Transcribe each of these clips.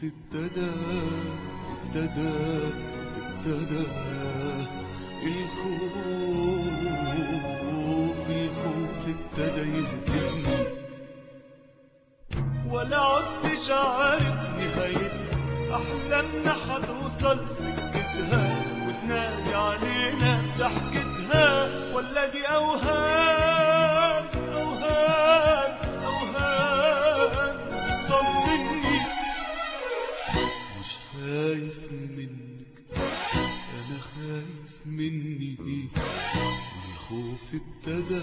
ابتدى الخوف ابتدى يهزمني، ولا عدتش عارف نهايتها. أحلامنا هتوصل سكتها وتنادي علينا بضحكتها، ولا دي أوهام أوهام أوهام؟ طمني، مش خايف منك، أنا خايف مني. الخوف ابتدى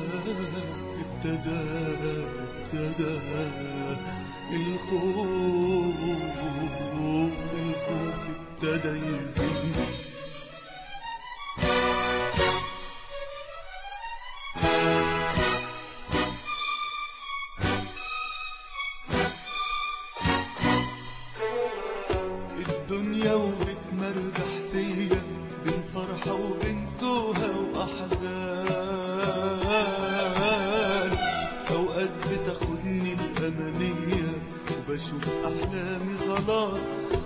الخوف ابتدى يزيد. الدنيا وبتمرجح فيا بين فرحة وبين توها وأحزان. أوقات بتاخدني الأمانية وبشوف أحلامي خلاص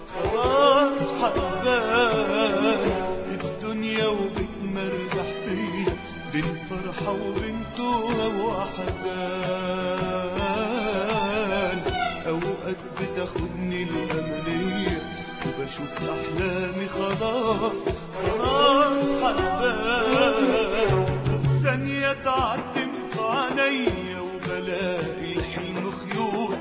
حبان. الدنيا وبتمرجح فيا بين فرحة وبين توها وأحزان. أوقات بتاخدني الأمانية وبشوف أحلامي خلاص حبان. وفي ثانية تعتم في عينيا وبلاقي الحلم خيوط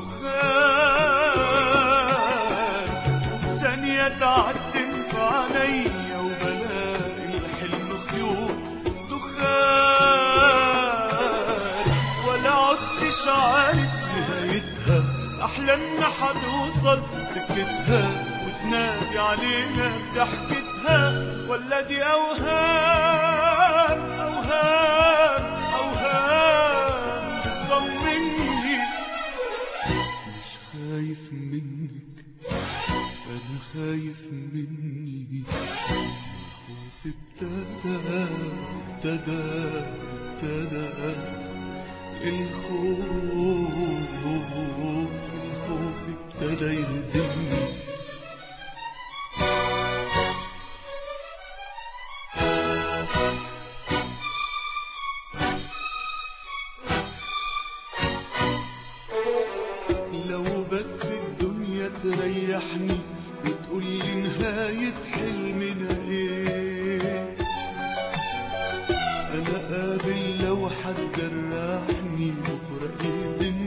دخان. وفي ثانية تعتم في عينيا وبلاقي الحلم خيوط دخان. ولا عدتش عارف نهايتها. أحلامنا هتوصل سكتها وتنادي علينا بضحكتها، ولا دي أوهام أوهام أوهام؟ طمني، مش خايف منك، أنا خايف مني. الخوف ابتدى الخوف ابتدى يهزمني. لو بس الدنيا تريحني وتقولي نهاية حلمنا ايه، انا قابل لو حد جرحني وفرق بين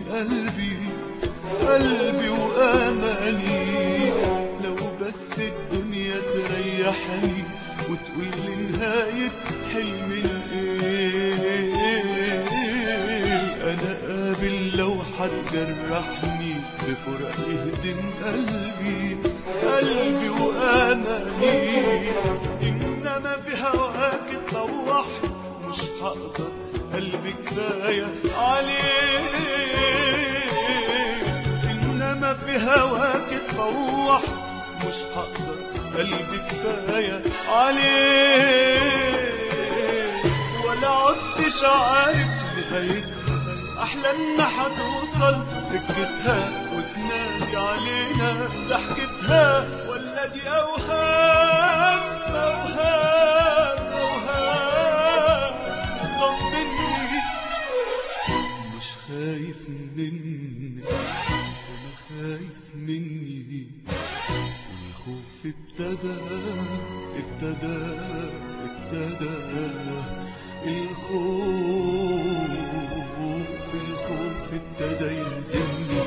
قلبي واماني. لو بس الدنيا تريحني وتقولي نهاية حلمنا ايه، انا قابل لو حد جرحني بفرق يهدم قلبي واماني. انما في هواك تطوحني مش هقدر، قلبي كفايه عليه. انما في هواك تطوحني مش هقدر، قلبي كفايه عليه. ولا عدتش عارف نهايتها. أحلامنا هتوصل سكتها وتنادي علينا ضحكتها، ولا دي أوهام أوهام أوهام؟ طمني، مش خايف منك، أنا خايف مني. الخوف ابتدى الخوف ابتدى يهزمني.